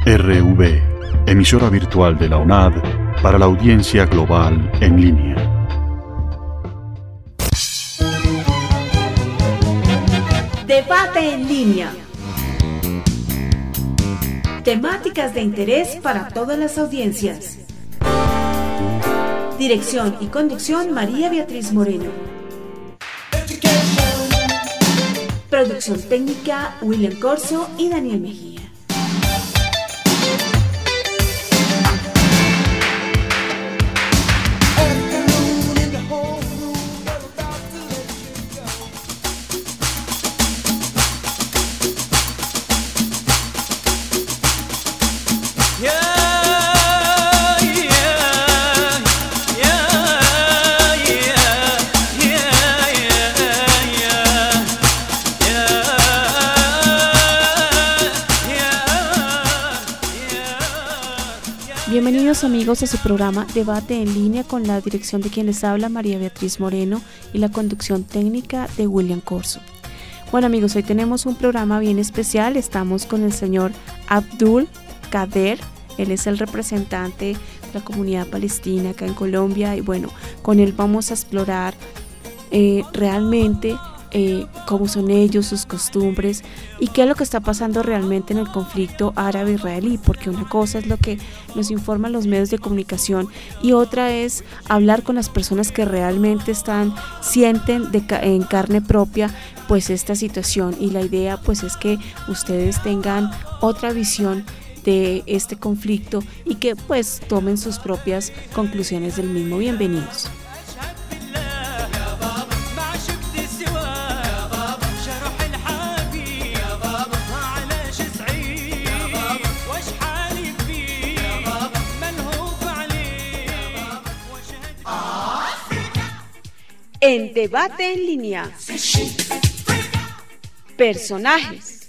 RV, emisora virtual de la UNAD para la audiencia global en línea. Debate en línea. Temáticas de interés para todas las audiencias. Dirección y conducción María Beatriz Moreno. Producción técnica William Corso y Daniel Mejía. Bienvenidos amigos a su programa Debate en línea con la dirección de quien les habla María Beatriz Moreno y la conducción técnica de William Corso. Bueno amigos, hoy tenemos un programa bien especial, estamos con el señor Abdul Kader, él es el representante de la comunidad palestina acá en Colombia y bueno, con él vamos a explorar realmente cómo son ellos, sus costumbres y qué es lo que está pasando realmente en el conflicto árabe-israelí, porque una cosa es lo que nos informan los medios de comunicación y otra es hablar con las personas que realmente sienten en carne propia pues esta situación, y la idea pues es que ustedes tengan otra visión de este conflicto y que pues tomen sus propias conclusiones del mismo. Bienvenidos. En Debate en línea. Personajes.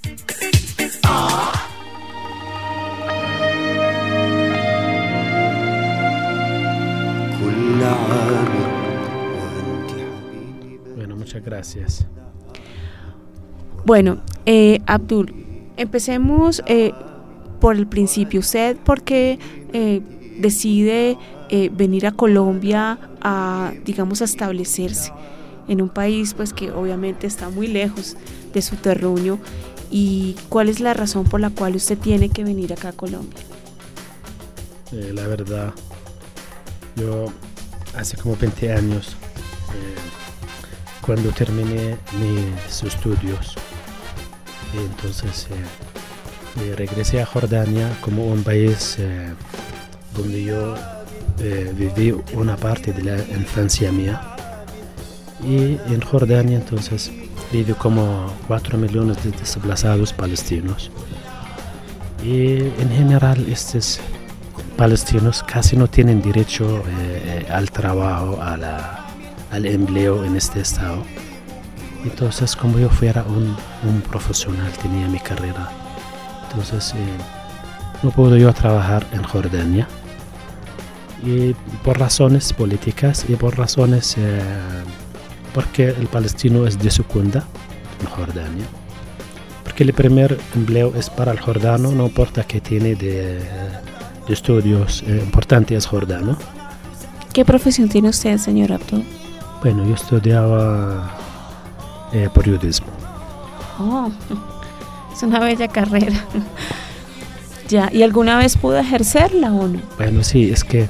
Bueno, muchas gracias. Bueno, Abdul, empecemos por el principio. ¿Usted por qué decide venir a Colombia a establecerse en un país pues que obviamente está muy lejos de su terruño, y cuál es la razón por la cual usted tiene que venir acá a Colombia? La verdad, yo hace como 20 años, cuando terminé mis estudios, entonces regresé a Jordania como un país donde yo viví una parte de la infancia mía, y en Jordania entonces viví como 4 millones de desplazados palestinos, y en general estos palestinos casi no tienen derecho al trabajo, al empleo en este estado. Entonces como yo fuera un profesional, tenía mi carrera, entonces no puedo yo trabajar en Jordania, y por razones políticas y por razones porque el palestino es de segunda en Jordania, porque el primer empleo es para el jordano, no importa que tiene de estudios importantes, es jordano. ¿Qué profesión tiene usted, señor Abdul? Bueno, yo estudiaba periodismo. Oh, es una bella carrera. Ya, ¿y alguna vez pudo ejercerla o no? Bueno, sí, es que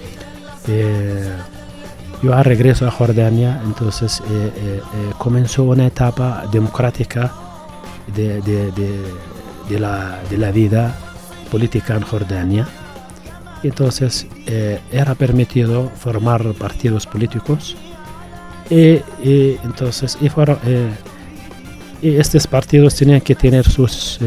yo regreso a Jordania, entonces comenzó una etapa democrática de la vida política en Jordania. Entonces era permitido formar partidos políticos y estos partidos tenían que tener sus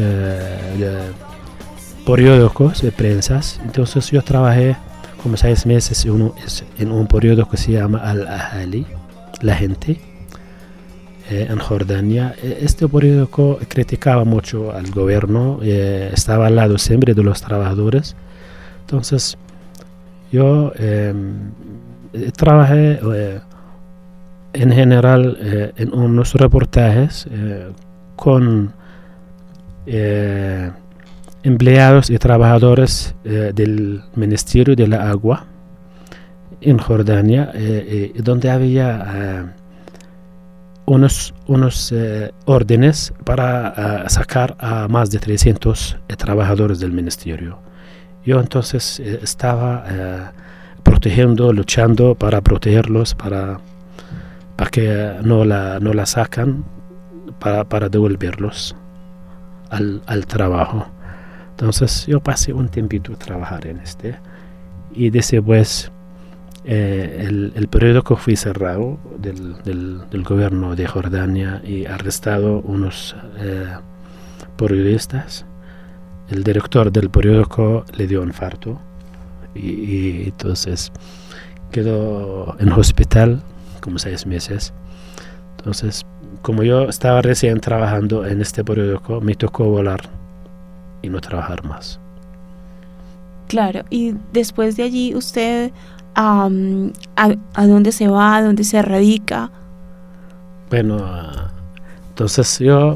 periódicos de prensa. Entonces yo trabajé como 6 meses en un periódico que se llama Al-Ahali, la gente, en Jordania. Este periódico criticaba mucho al gobierno, estaba al lado siempre de los trabajadores. Entonces yo trabajé en general en unos reportajes con empleados y trabajadores del Ministerio de la Agua en Jordania, donde había unos órdenes para sacar a más de 300 trabajadores del ministerio. Yo entonces estaba protegiendo, luchando para protegerlos, para que no la sacan, para devolverlos al trabajo. Entonces yo pasé un tiempito a trabajar en y después el periódico fue cerrado del gobierno de Jordania y arrestado unos periodistas. El director del periódico le dio un infarto y entonces quedó en hospital como 6 meses. Entonces, como yo estaba recién trabajando en este periódico, me tocó volar y no trabajar más. Claro, y después de allí usted a dónde se va, a dónde se radica. Bueno, entonces yo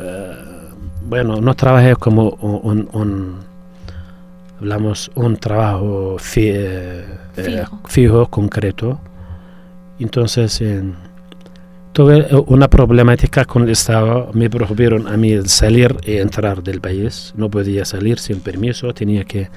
no trabajé como un trabajo fijo, concreto. Entonces tuve una problemática con el Estado. Me prohibieron a mí salir y entrar del país. No podía salir sin permiso. Tenía que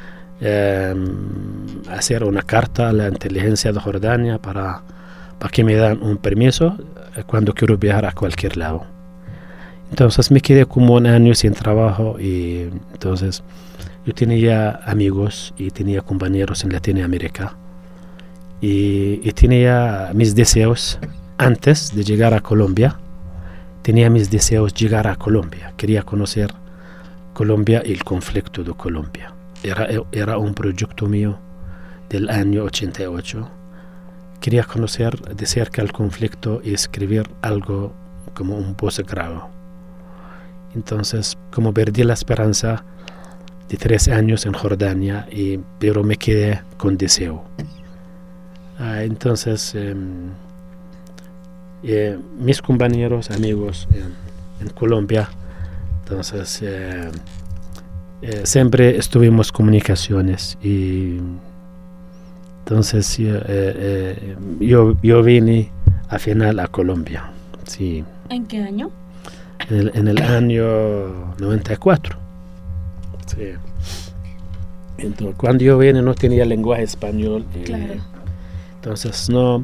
hacer una carta a la inteligencia de Jordania para que me dan un permiso cuando quiero viajar a cualquier lado. Entonces me quedé como 1 año sin trabajo y entonces yo tenía amigos y tenía compañeros en Latinoamérica y tenía mis deseos antes de llegar a Colombia. Tenía mis deseos llegar a Colombia. Quería conocer Colombia y el conflicto de Colombia. Era un proyecto mío del año 88. Quería conocer de cerca el conflicto y escribir algo como un posgrado. Entonces, como perdí la esperanza de 3 años en Jordania, pero me quedé con deseo. Entonces, mis compañeros, amigos en Colombia, entonces siempre estuvimos comunicaciones y entonces yo vine al final a Colombia. Sí. ¿En qué año? En el año 94. Sí. Entonces, cuando yo vine no tenía lenguaje español. Claro. Entonces no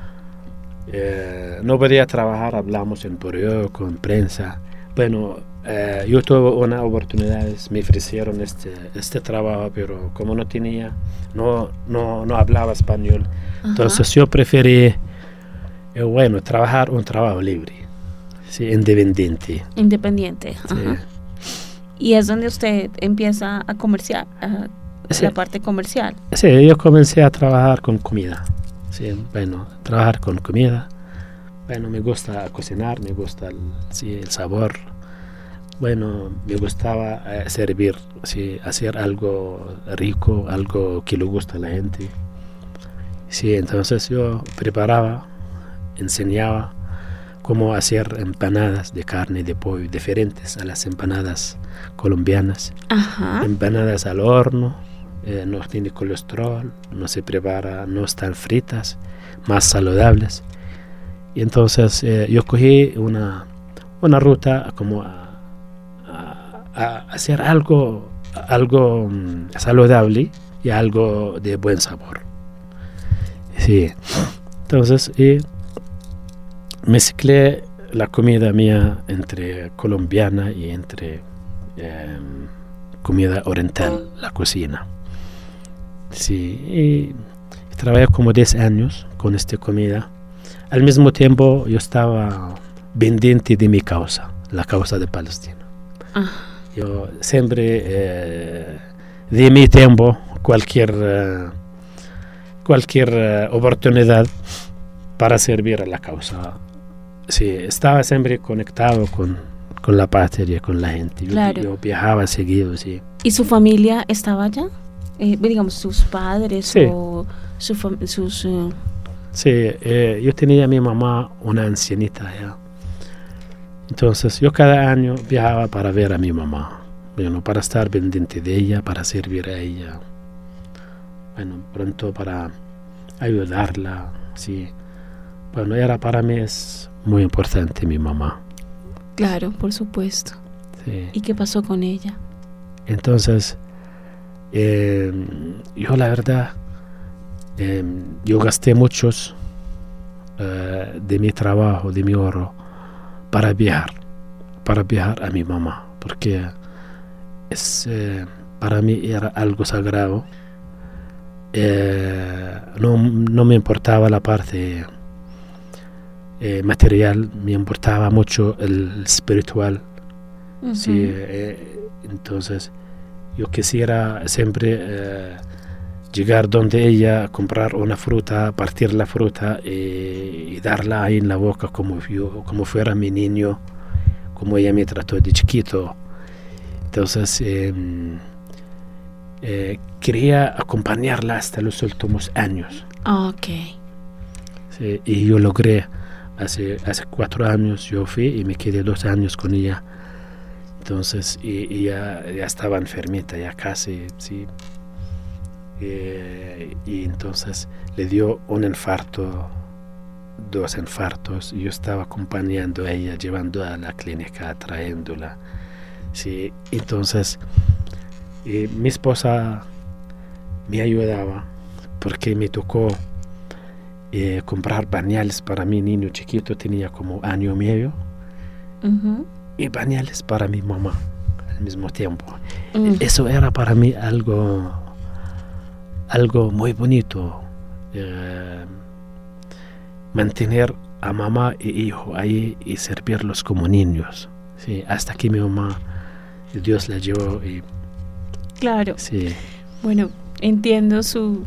podía trabajar, hablamos en periódico, en prensa. Bueno, yo tuve una oportunidad, me ofrecieron este trabajo, pero como no tenía, no hablaba español. Ajá. Entonces yo preferí, trabajar un trabajo libre, sí, independiente. Independiente, sí. Ajá. Y es donde usted empieza a comerciar, sí. La parte comercial. Sí, yo comencé a trabajar con comida. Sí, trabajar con comida. Me gusta cocinar, me gusta el sabor. Me gustaba servir, sí, hacer algo rico, algo que le gusta a la gente. Sí, entonces yo preparaba, enseñaba cómo hacer empanadas de carne, de pollo, diferentes a las empanadas colombianas. Ajá. Empanadas al horno, no tiene colesterol, no se prepara, no están fritas, más saludables. Y entonces yo cogí una ruta como a hacer algo saludable y algo de buen sabor. Sí. Entonces mezclé la comida mía entre colombiana y entre comida oriental, la cocina. Sí, y trabajé como 10 años con esta comida. Al mismo tiempo yo estaba pendiente de mi causa, la causa de Palestina. Yo siempre di mi tiempo, cualquier oportunidad para servir a la causa. Sí, estaba siempre conectado con la patria, con la gente. Claro. Yo viajaba seguido, sí. ¿Y su familia estaba allá? Digamos, sus padres, sí. O sus... Sí, yo tenía a mi mamá, una ancianita ya. Entonces yo cada año viajaba para ver a mi mamá. bueno, para estar pendiente de ella, para servir a ella, bueno, pronto para ayudarla, sí. Bueno, para mí es muy importante mi mamá. Claro, por supuesto. Sí. ¿Y qué pasó con ella? Entonces, yo la verdad, yo gasté muchos de mi trabajo, de mi ahorro, para viajar a mi mamá, porque para mí era algo sagrado. No me importaba la parte material, me importaba mucho el espiritual. Uh-huh. Sí, entonces yo quisiera siempre llegar donde ella, comprar una fruta, partir la fruta y darla ahí en la boca como fuera mi niño, como ella me trató de chiquito. Entonces quería acompañarla hasta los últimos años. Okay. Sí, y yo logré. Hace 4 años yo fui y me quedé 2 años con ella. Entonces, y ya estaba enfermita, ya casi, sí. Y entonces le dio un infarto, 2 infartos, y yo estaba acompañando a ella, llevando a la clínica, trayéndola. Sí, entonces mi esposa me ayudaba porque me tocó comprar pañales para mi niño chiquito, tenía como 1 año y medio, uh-huh, y pañales para mi mamá al mismo tiempo. Eso era para mí algo muy bonito, mantener a mamá y hijo ahí y servirlos como niños, sí, hasta que mi mamá, Dios la llevó. Y claro, sí. Bueno, entiendo su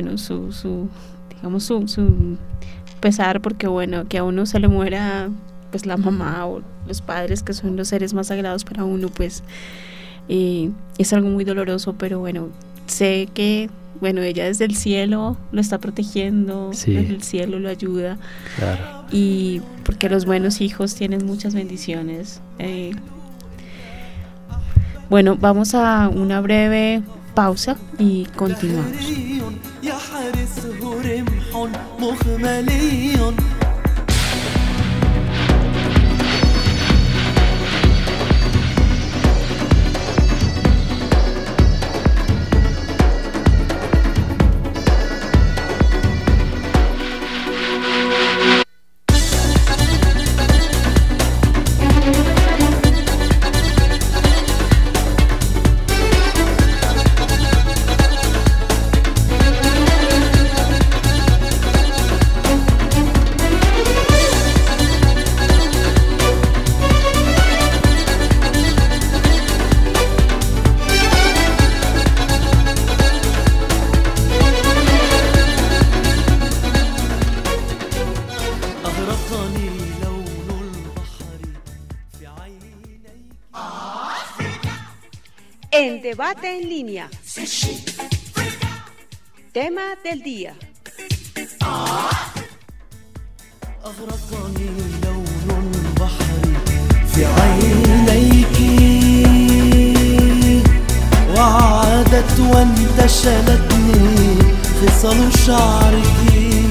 pesar, porque bueno, que a uno se le muera pues la mamá o los padres, que son los seres más sagrados para uno, pues es algo muy doloroso, pero bueno, sé que bueno, ella desde el cielo lo está protegiendo, sí, desde el cielo lo ayuda, claro, y porque los buenos hijos tienen muchas bendiciones. Bueno, vamos a una breve pausa y continuamos. En Debate en Línea. Tema del día. وعادت وانتشلتني خصال شعرك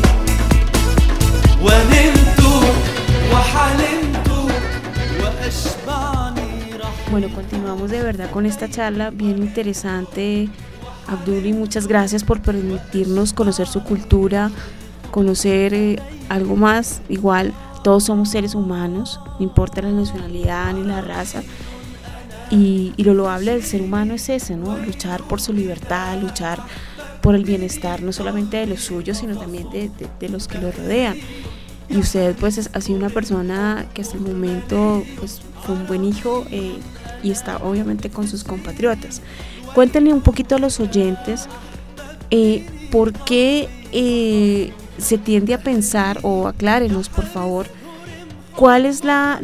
ونمت وحلمت وأشبعني. Bueno, continuamos de verdad con esta charla bien interesante, Abdul, y muchas gracias por permitirnos conocer su cultura, conocer algo más. Igual, todos somos seres humanos, no importa la nacionalidad ni la raza, y lo loable del ser humano es ese, ¿no? Luchar por su libertad, luchar por el bienestar, no solamente de los suyos, sino también de los que lo rodean. Y usted pues ha sido una persona que hasta el momento pues fue un buen hijo, y está obviamente con sus compatriotas. Cuéntenle un poquito a los oyentes por qué se tiende a pensar, o aclárenos por favor, cuál es la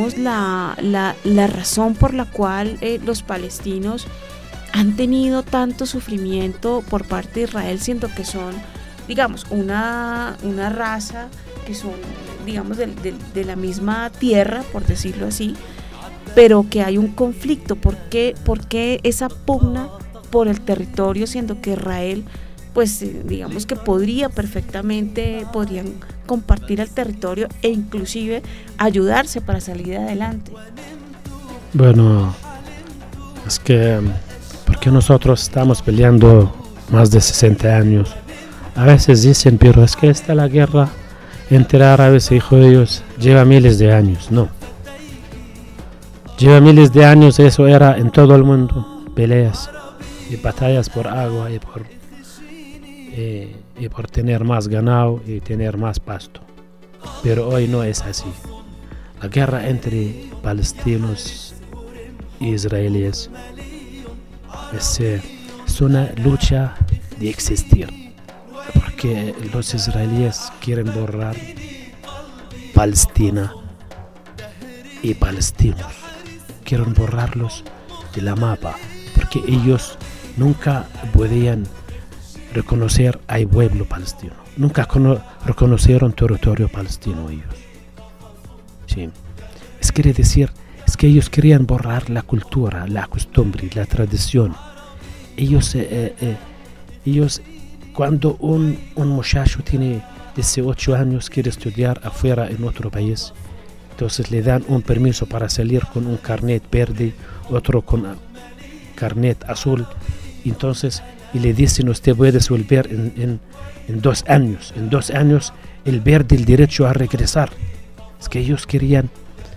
razón por la cual los palestinos han tenido tanto sufrimiento por parte de Israel, siendo que son, digamos, una raza que son, digamos, de la misma tierra, por decirlo así, pero que hay un conflicto. ¿Por qué esa pugna por el territorio, siendo que Israel, pues digamos que podrían compartir el territorio e inclusive ayudarse para salir adelante? Bueno, es que porque nosotros estamos peleando más de 60 años. A veces dicen, pero es que la guerra entre árabes y judíos lleva miles de años. No. Lleva miles de años, eso era en todo el mundo. Peleas y batallas por agua y por tener más ganado y tener más pasto. Pero hoy no es así. La guerra entre palestinos e israelíes es una lucha de existir, porque los israelíes quieren borrar Palestina y palestinos, quieren borrarlos de la mapa, porque ellos nunca podían reconocer al pueblo palestino, nunca reconocieron territorio palestino ellos. Sí. Quiere decir, es que ellos querían borrar la cultura, la costumbre, la tradición. Ellos cuando un muchacho tiene 18 años, quiere estudiar afuera en otro país, entonces le dan un permiso para salir con un carnet verde, otro con carnet azul, entonces y le dicen, usted puede volver en 2 años. En 2 años él pierde el derecho a regresar. Es que ellos querían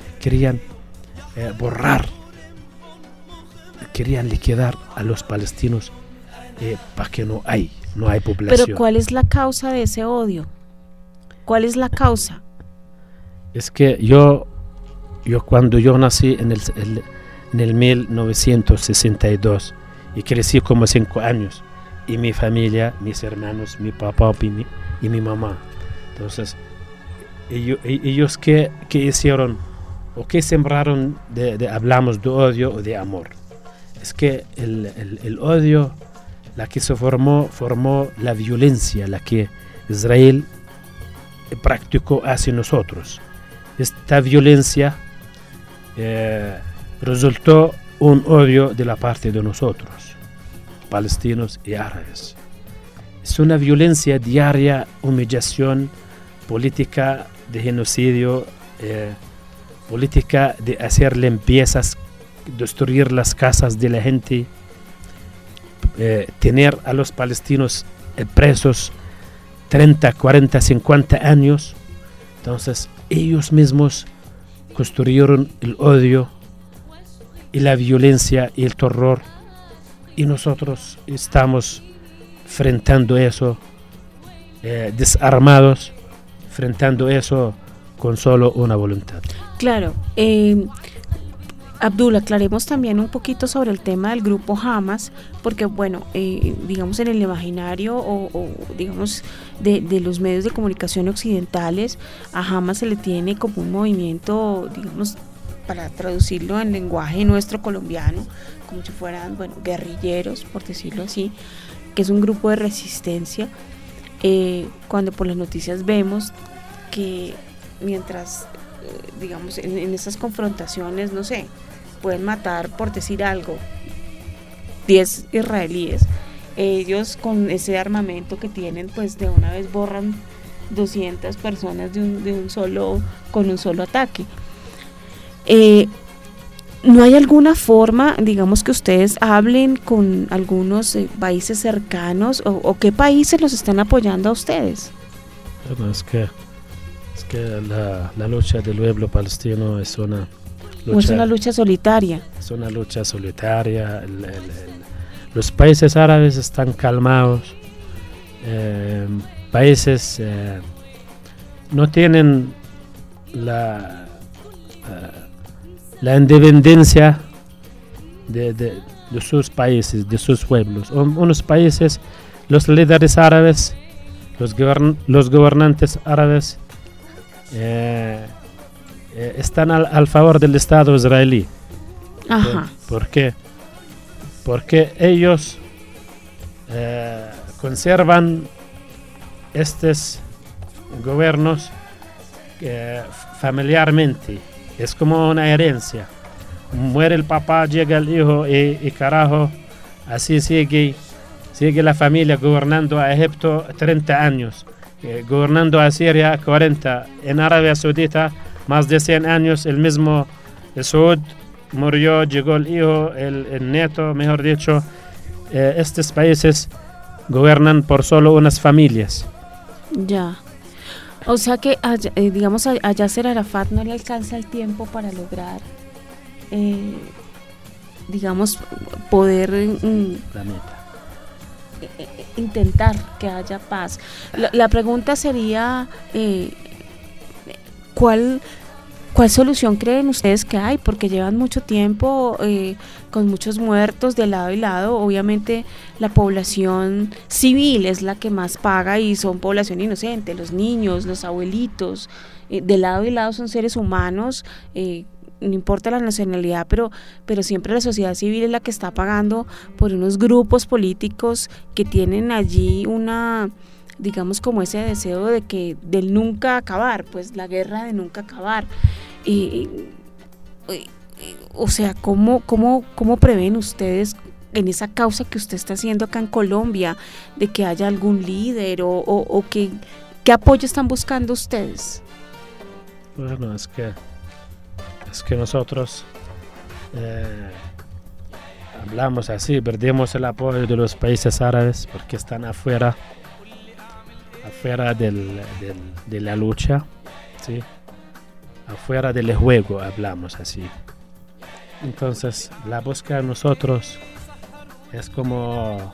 borrar, querían liquidar a los palestinos para que no hay población. Pero ¿cuál es la causa de ese odio? ¿Cuál es la causa? Es que yo cuando yo nací en el 1962 y crecí como 5 años, y mi familia, mis hermanos, mi papá y mi mamá, entonces ellos ¿qué hicieron? ¿O qué sembraron? Hablamos de odio o de amor. Es que el odio, la que se formó la violencia, la que Israel practicó hacia nosotros. Esta violencia resultó un odio de la parte de nosotros, palestinos y árabes. Es una violencia diaria, humillación, política de genocidio, política de hacer limpiezas, destruir las casas de la gente, tener a los palestinos presos 30, 40, 50 años. Entonces ellos mismos construyeron el odio y la violencia y el terror, y nosotros estamos enfrentando eso desarmados, enfrentando eso con solo una voluntad. Claro. Abdul, aclaremos también un poquito sobre el tema del grupo Hamas, porque bueno, digamos en el imaginario o digamos de los medios de comunicación occidentales, a Hamas se le tiene como un movimiento, digamos, para traducirlo en lenguaje nuestro colombiano, como si fueran, bueno, guerrilleros, por decirlo así, que es un grupo de resistencia, cuando por las noticias vemos que mientras, digamos, en estas confrontaciones, no sé, pueden matar, por decir algo, 10 israelíes, ellos con ese armamento que tienen, pues de una vez borran 200 personas con un solo ataque. ¿No hay alguna forma, digamos, que ustedes hablen con algunos países cercanos o qué países los están apoyando a ustedes? Bueno, es que la lucha del pueblo palestino es una lucha solitaria. Es una lucha solitaria. Los países árabes están calmados. Países no tienen la independencia de sus países, de sus pueblos. Unos países, los líderes árabes, los gobernantes árabes están al favor del Estado israelí. Ajá. ¿Por qué? Porque ellos conservan estos gobiernos familiarmente. Es como una herencia. muere el papá, llega el hijo y carajo, así sigue la familia gobernando a Egipto 30 años, gobernando a Siria 40, en Arabia Saudita más de 100 años, el mismo Saud murió, llegó el hijo, el nieto, mejor dicho. Estos países gobiernan por solo unas familias. Ya. O sea que, digamos, a Yasser Arafat no le alcanza el tiempo para lograr, digamos, poder La meta. intentar que haya paz. La pregunta sería, ¿cuál solución creen ustedes que hay? Porque llevan mucho tiempo con muchos muertos de lado y lado. Obviamente la población civil es la que más paga y son población inocente, los niños, los abuelitos, de lado y lado son seres humanos, no importa la nacionalidad, pero siempre la sociedad civil es la que está pagando por unos grupos políticos que tienen allí una, digamos, como ese deseo del nunca acabar, pues la guerra de nunca acabar. O sea, ¿cómo prevén ustedes en esa causa que usted está haciendo acá en Colombia de que haya algún líder o qué apoyo están buscando ustedes? Bueno, es que nosotros hablamos así, perdimos el apoyo de los países árabes porque están afuera de la lucha, ¿sí? Afuera del juego, hablamos así. Entonces, la búsqueda de nosotros es como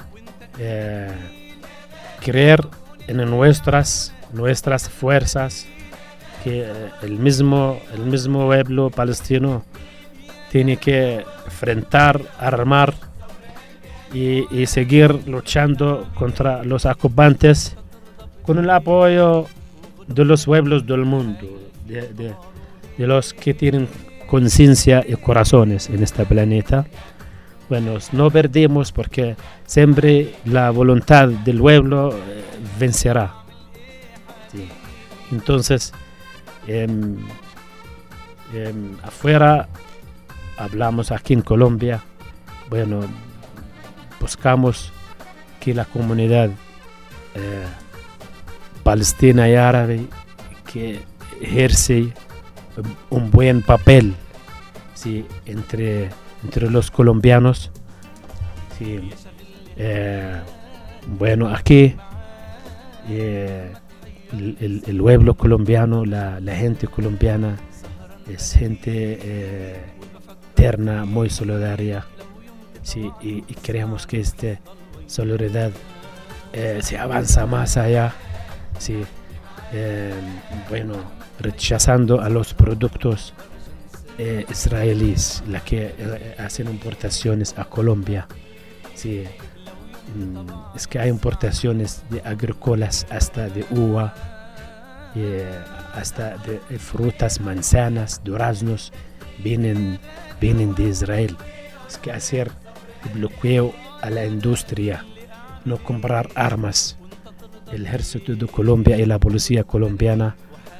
creer en nuestras fuerzas, que el mismo pueblo palestino tiene que enfrentar, armar y seguir luchando contra los ocupantes con el apoyo de los pueblos del mundo, de los que tienen conciencia y corazones en este planeta. Bueno, no perdemos porque siempre la voluntad del pueblo vencerá. Sí. Entonces, afuera hablamos aquí en Colombia, bueno, buscamos que la comunidad palestina y árabe que ejerce un buen papel, sí, entre los colombianos, sí. Bueno, aquí el pueblo colombiano, la gente colombiana es gente terna, muy solidaria, sí, y creemos que esta solidaridad se avanza más allá, sí. Bueno, rechazando a los productos israelíes, la que hacen importaciones a Colombia, sí. Es que hay importaciones de agrícolas, hasta de uva, hasta de frutas, manzanas, duraznos, vienen de Israel. Es que hacer bloqueo a la industria, no comprar armas. El ejército de Colombia y la policía colombiana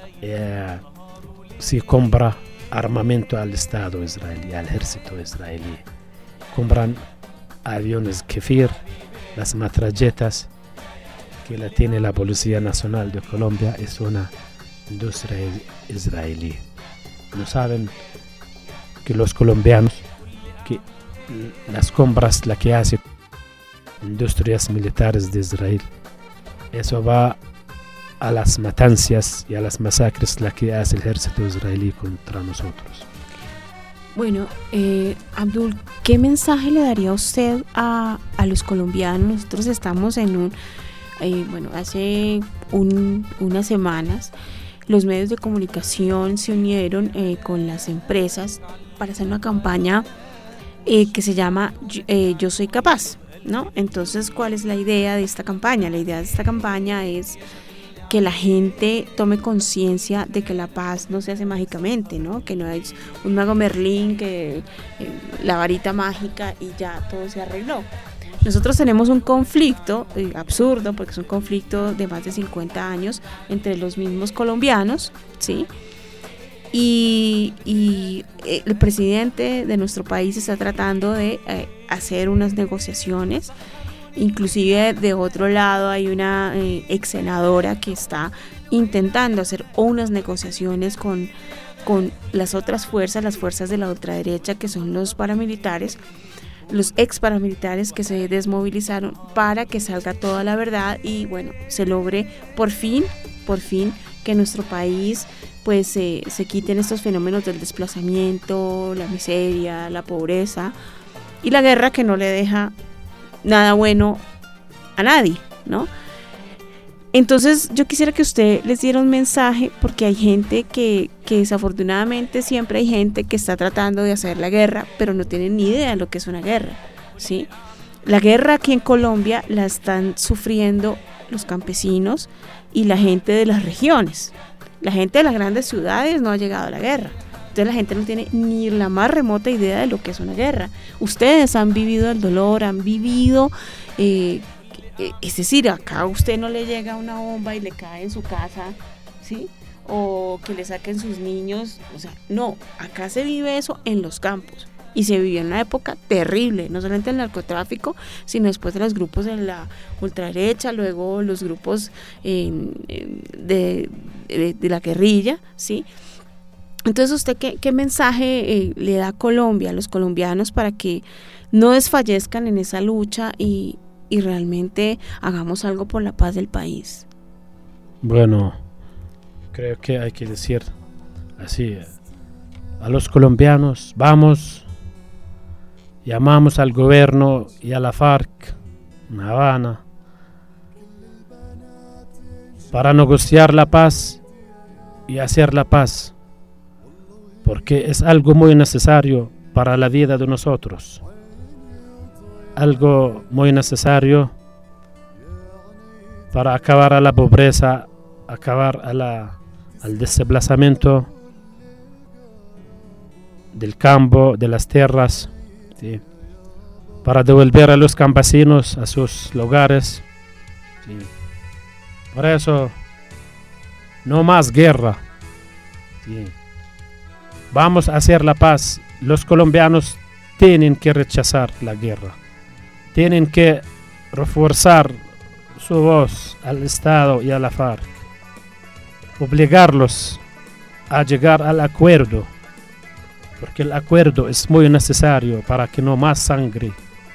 sí compra armamento al Estado israelí, al ejército israelí. Compran aviones Kefir, las metralletas que la tiene la Policía Nacional de Colombia, es una industria israelí. No saben que los colombianos, que las compras la que hace industrias militares de Israel, eso va a las matanzas y a las masacres la que hace el ejército israelí contra nosotros. Bueno, Abdul, ¿qué mensaje le daría usted a los colombianos? Nosotros estamos en hace unas semanas los medios de comunicación se unieron con las empresas para hacer una campaña que se llama Yo Soy Capaz, ¿no? Entonces, ¿cuál es la idea de esta campaña? La idea de esta campaña es que la gente tome conciencia de que la paz no se hace mágicamente, ¿no? Que no es un mago Merlín, que la varita mágica y ya todo se arregló. Nosotros tenemos un conflicto absurdo, porque es un conflicto de más de 50 años entre los mismos colombianos, ¿sí? y el presidente de nuestro país está tratando de hacer unas negociaciones. Inclusive de otro lado hay una ex senadora que está intentando hacer unas negociaciones con las otras fuerzas, las fuerzas de la ultraderecha, que son los paramilitares, los ex paramilitares que se desmovilizaron, para que salga toda la verdad y bueno, se logre por fin que en nuestro país pues se quiten estos fenómenos del desplazamiento, la miseria, la pobreza y la guerra, que no le deja nada bueno a nadie, ¿no? Entonces yo quisiera que usted les diera un mensaje, porque hay gente que desafortunadamente siempre hay gente que está tratando de hacer la guerra, pero no tienen ni idea de lo que es una guerra, ¿sí? La guerra aquí en Colombia la están sufriendo los campesinos y la gente de las regiones. La gente de las grandes ciudades no ha llegado a la guerra. Entonces la gente no tiene ni la más remota idea de lo que es una guerra. Ustedes han vivido el dolor, han vivido, es decir, acá a usted no le llega una bomba y le cae en su casa, ¿sí? O que le saquen sus niños, o sea, no, acá se vive eso en los campos. Y se vivió en una época terrible, no solamente el narcotráfico, sino después de los grupos de la ultraderecha, luego los grupos de la guerrilla, ¿sí? Entonces, ¿usted qué mensaje le da a Colombia, a los colombianos, para que no desfallezcan en esa lucha y realmente hagamos algo por la paz del país? Bueno, creo que hay que decir así, a los colombianos, vamos, llamamos al gobierno y a la FARC en Habana para negociar la paz y hacer la paz, porque es algo muy necesario para la vida de nosotros, algo muy necesario para acabar a la pobreza, acabar al desplazamiento del campo, de las tierras, ¿sí? Para devolver a los campesinos a sus lugares, ¿sí? Por eso, no más guerra, ¿sí? Vamos a hacer la paz. Los colombianos tienen que rechazar la guerra, tienen que reforzar su voz al Estado y a la FARC, obligarlos a llegar al acuerdo, porque el acuerdo es muy necesario para que no más sangre,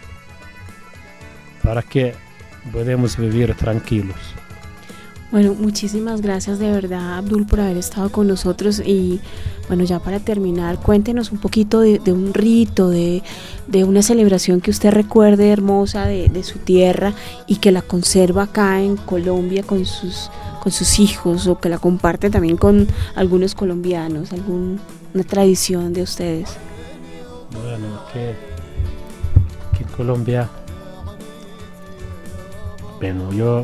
para que podamos vivir tranquilos. Bueno, muchísimas gracias de verdad, Abdul, por haber estado con nosotros. Y bueno, ya para terminar, cuéntenos un poquito de un rito, de una celebración que usted recuerde hermosa de su tierra y que la conserva acá en Colombia con sus hijos, o que la comparte también con algunos colombianos, alguna tradición de ustedes. Bueno, que en Colombia, bueno, yo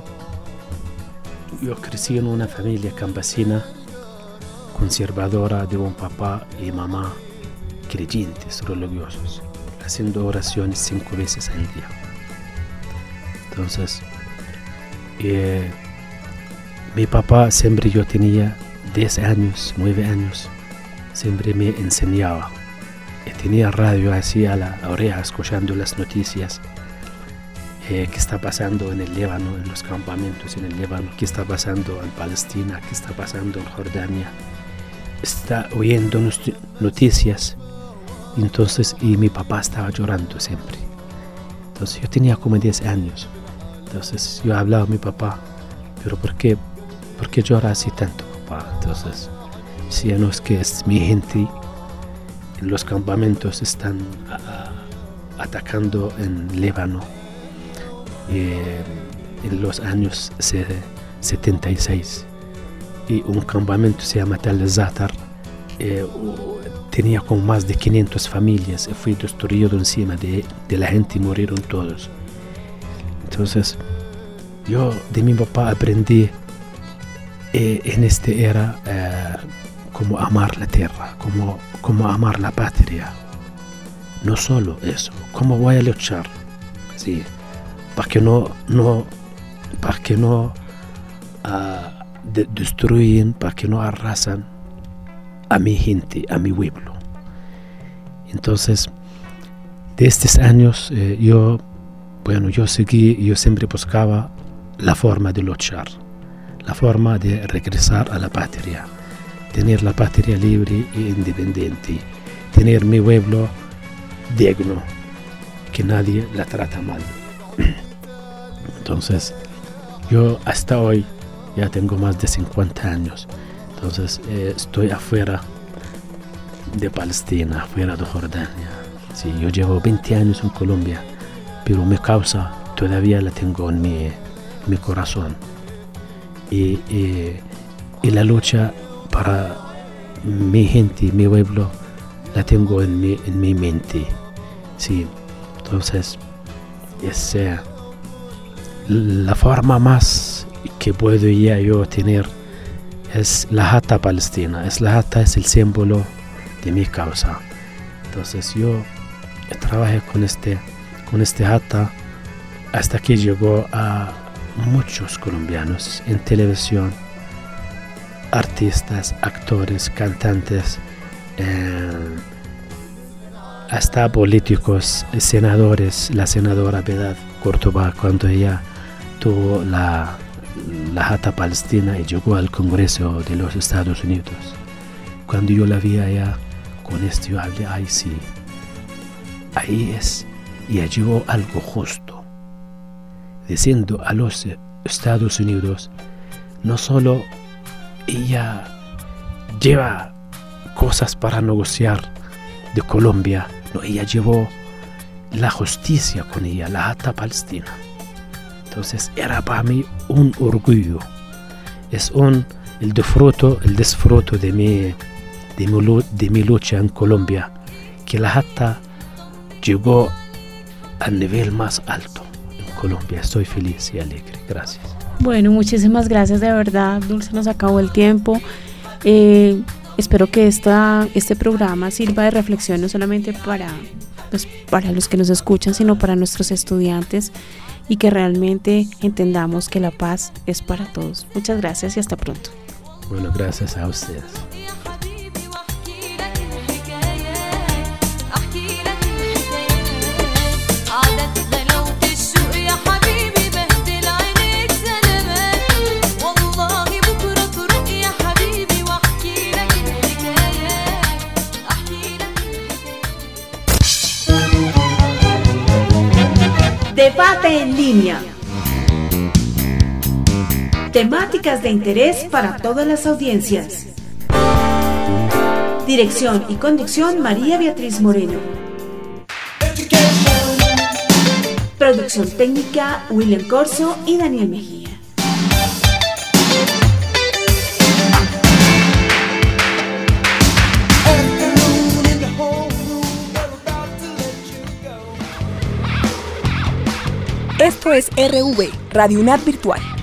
crecí en una familia campesina, conservadora, de un papá y mamá creyentes, religiosos, haciendo oraciones 5 veces al día. Entonces, mi papá siempre, yo tenía 10 años, 9 años, siempre me enseñaba. Tenía radio así a la oreja, escuchando las noticias. ¿Qué está pasando en el Líbano, en los campamentos en el Líbano? ¿Qué está pasando en Palestina? ¿Qué está pasando en Jordania? Está oyendo noticias. Entonces, y mi papá estaba llorando siempre. Entonces yo tenía como 10 años. Entonces yo hablaba a mi papá, pero ¿por qué llora así tanto, papá? Entonces, si no es que es mi gente, en los campamentos están atacando en Líbano. En los años 76, y un campamento se llama Tal Zatar, tenía con más de 500 familias, fue destruido encima de la gente y murieron todos. Entonces yo de mi papá aprendí en esta era cómo amar la tierra, cómo amar la patria. No solo eso, cómo voy a luchar, ¿sí? Para que no destruyen, para que no arrasan a mi gente, a mi pueblo. Entonces, de estos años, yo siempre buscaba la forma de luchar, la forma de regresar a la patria, tener la patria libre e independiente, tener mi pueblo digno, que nadie la trata mal. Entonces, yo hasta hoy ya tengo más de 50 años, entonces estoy afuera de Palestina, afuera de Jordania. Sí, yo llevo 20 años en Colombia, pero mi causa todavía la tengo en mi corazón. Y la lucha para mi gente, mi pueblo, la tengo en mi mente. Sí, entonces es la forma más que puedo ya yo tener es la jata palestina. La jata es el símbolo de mi causa. Entonces yo trabajé con este jata hasta que llegó a muchos colombianos en televisión, artistas, actores, cantantes, hasta políticos, senadores. La senadora Piedad Córdoba, cuando ella tuvo la jata palestina y llegó al Congreso de los Estados Unidos, cuando yo la vi allá con esto, yo hablé, ay sí, ahí es, y llegó algo justo, diciendo a los Estados Unidos, no solo ella lleva cosas para negociar de Colombia, no, ella llevó la justicia con ella, la jata palestina. Entonces era para mí un orgullo, es el disfruto de mi lucha en Colombia, que la jata llegó al nivel más alto en Colombia. Estoy feliz y alegre. Gracias. Bueno, muchísimas gracias, de verdad, Dulce, nos acabó el tiempo. Espero que este programa sirva de reflexión no solamente para los que nos escuchan, sino para nuestros estudiantes, y que realmente entendamos que la paz es para todos. Muchas gracias y hasta pronto. Bueno, gracias a ustedes. Debate en línea. Temáticas de interés para todas las audiencias. Dirección y conducción María Beatriz Moreno. Producción técnica William Corso y Daniel Mejía. Esto es RV, Radio UNAD Virtual.